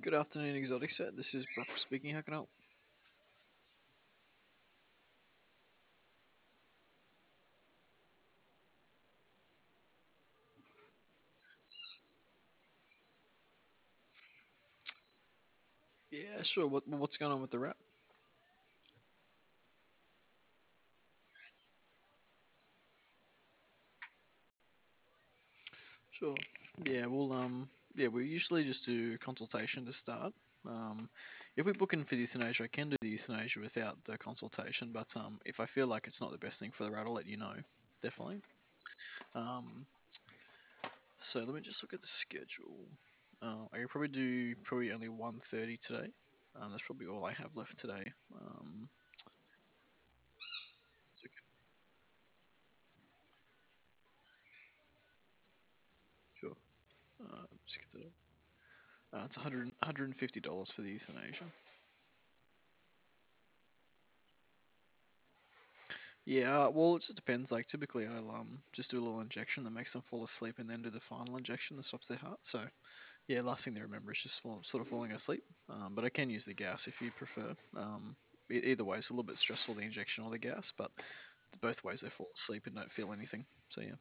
Good afternoon, Exotic Set. This is Brock speaking. How can I help? Yeah, sure. What's going on with the rat? Sure. Yeah, yeah, we usually just do consultation to start. Um, if we book in for the euthanasia, I can do the euthanasia without the consultation. But if I feel like it's not the best thing for the rat, I'll let you know. Definitely. Um, so let me just look at the schedule. I can probably do probably only 1:30 today. That's probably all I have left today. Um, it's okay. Sure. Just get that. It's 150 dollars for the euthanasia. Yeah, well, it just depends. Like, typically, I'll just do a little injection that makes them fall asleep, and then do the final injection that stops their heart. So, yeah, last thing they remember is just sort of falling asleep. But I can use the gas if you prefer. Either way, it's a little bit stressful, the injection or the gas, but both ways they fall asleep and don't feel anything. So yeah.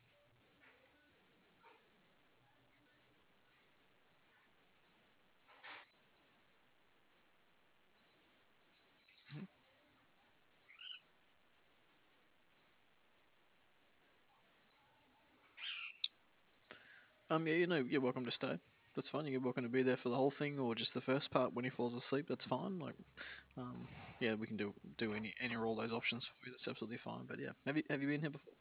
Mhm. Yeah, you're welcome to stay. That's fine. You're welcome to be there for the whole thing, or just the first part when he falls asleep. That's fine. Like, um, yeah, we can do any or all those options for you. That's absolutely fine. But yeah, have you been here before?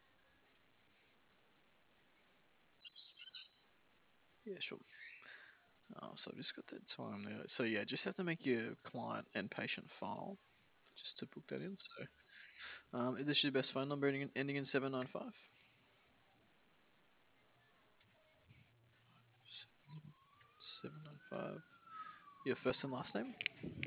Yeah, sure. So I've just got that time there. So yeah, just have to make your client and patient file just to book that in. So this is your best phone number ending in 795. 795. Your first and last name?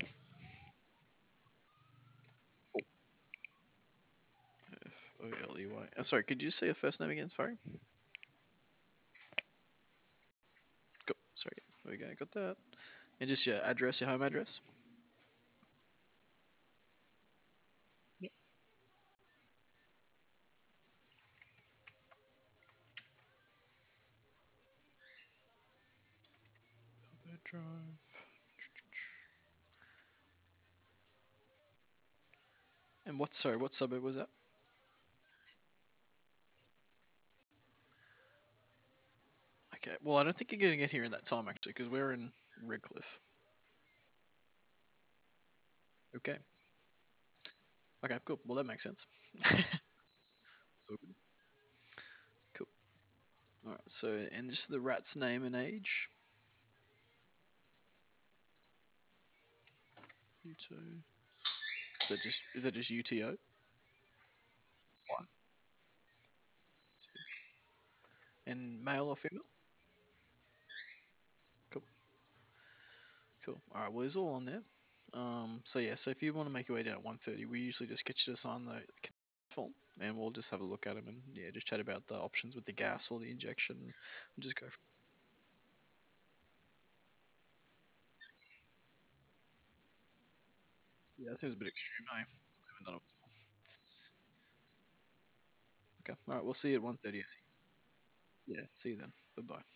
Foley. Sorry, could you say your first name again? Sorry. Sorry. There we go. Got that. And just your address, your home address. Yep. Drive. And what suburb was that? Okay. Well, I don't think you're going to get here in that time actually, because we're in Redcliffe. Okay. Okay. Cool. Well, that makes sense. So cool. All right. So, and just the rat's name and age. Uto. Is that just UTO? One. And male or female? Cool. Cool. All right. Well, it's all on there. So yeah. So if you want to make your way down at 1:30, we usually just get you to sign the form, and we'll just have a look at them and yeah, just chat about the options with the gas or the injection, and just go. Yeah, that seems a bit extreme. I haven't done it before. Okay. All right. We'll see you at 1:30. Yeah. See you then. Bye bye.